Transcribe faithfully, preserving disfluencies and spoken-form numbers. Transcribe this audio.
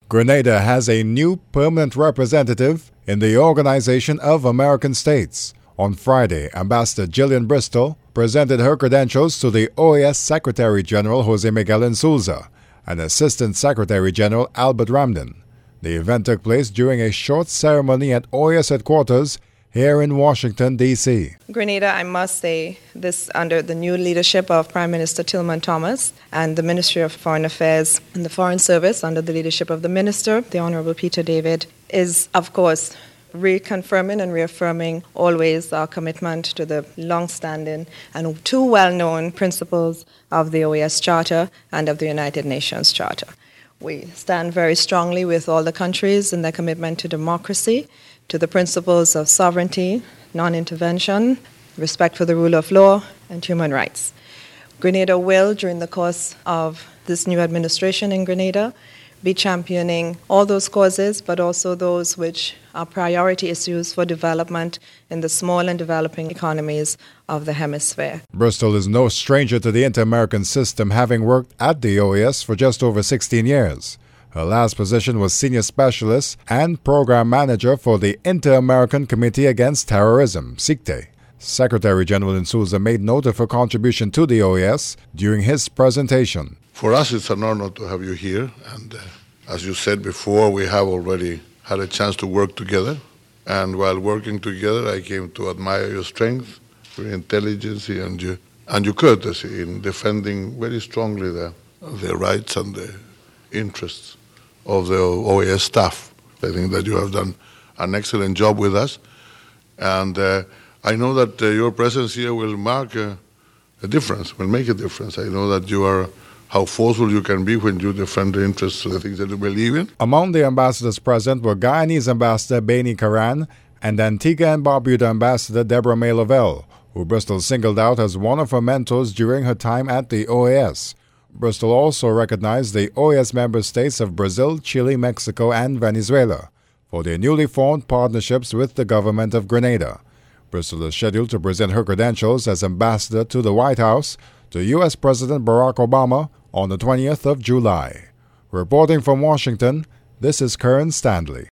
Grenada has a new permanent representative in the Organization of American States. On Friday, Ambassador Gillian Bristol presented her credentials to the O A S Secretary General Jose Miguel Insulza and Assistant Secretary General Albert Ramden. The event took place during a short ceremony at O A S headquarters here in Washington, D C Grenada, I must say, this under the new leadership of Prime Minister Tillman Thomas and the Ministry of Foreign Affairs and the Foreign Service under the leadership of the Minister, the Honorable Peter David, is, of course, reconfirming and reaffirming always our commitment to the long-standing and two well-known principles of the O A S Charter and of the United Nations Charter. We stand very strongly with all the countries in their commitment to democracy, to the principles of sovereignty, non-intervention, respect for the rule of law, and human rights. Grenada will, during the course of this new administration in Grenada, be championing all those causes, but also those which are priority issues for development in the small and developing economies of the hemisphere. Bristol is no stranger to the Inter-American system, having worked at the O A S for just over sixteen years. Her last position was Senior Specialist and Program Manager for the Inter-American Committee Against Terrorism, S I C T E. Secretary General Insulza made note of her contribution to the O A S during his presentation. For us, it's an honor to have you here, and uh, as you said before, we have already had a chance to work together, and while working together, I came to admire your strength, your intelligence, and your, and your courtesy in defending very strongly the, the rights and the interests of the O A S staff. I think that you have done an excellent job with us, and uh, I know that uh, your presence here will mark a, a difference, will make a difference. I know that you are how forceful you can be when you defend the interests of the things that you believe in. Among the ambassadors present were Guyanese Ambassador Baini Karan and Antigua and Barbuda Ambassador Deborah May Lavelle, who Bristol singled out as one of her mentors during her time at the O A S. Bristol also recognized the O A S member states of Brazil, Chile, Mexico, and Venezuela for their newly formed partnerships with the government of Grenada. Bristol is scheduled to present her credentials as ambassador to the White House to U S President Barack Obama on the twentieth of July. Reporting from Washington, this is Kern Stanley.